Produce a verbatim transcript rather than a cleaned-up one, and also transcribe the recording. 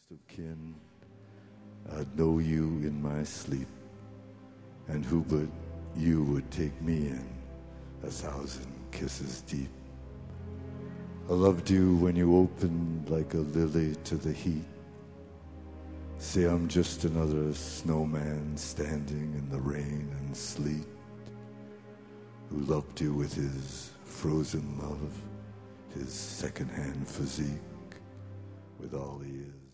next of kin, I'd know you in my sleep, and who but you would take me in a thousand kisses deep. I loved you when you opened like a lily to the heat. Say I'm just another snowman standing in the rain and sleet, who loved you with his frozen love, his second-hand physique, with all he is.